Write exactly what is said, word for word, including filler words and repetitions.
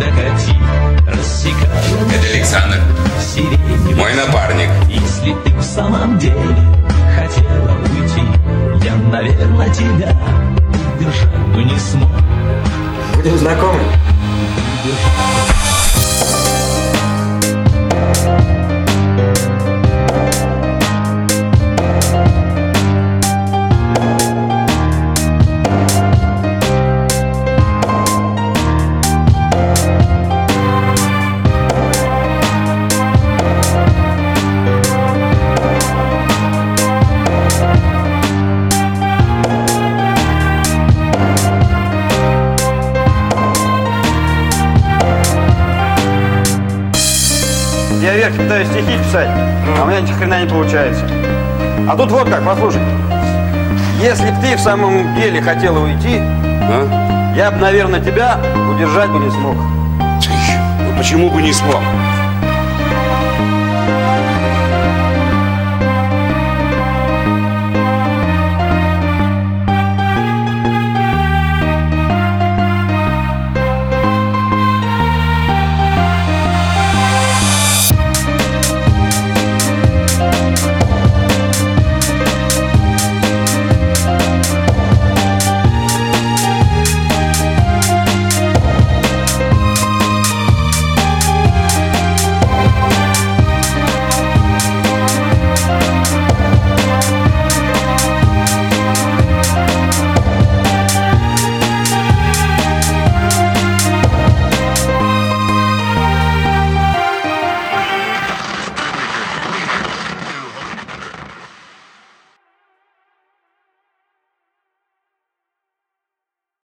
докати, рассекая. Это Александр, сирени. мой напарник. Если ты в самом деле хотела уйти, я, наверное, тебя удержать бы не смог. Будем знакомы? Я вверх пытаюсь стихи писать, а у меня ни хрена не получается. А тут вот как, послушай. Если б ты в самом деле хотела уйти, А? я бы, наверное, тебя удержать бы не смог. Ну почему бы не смог?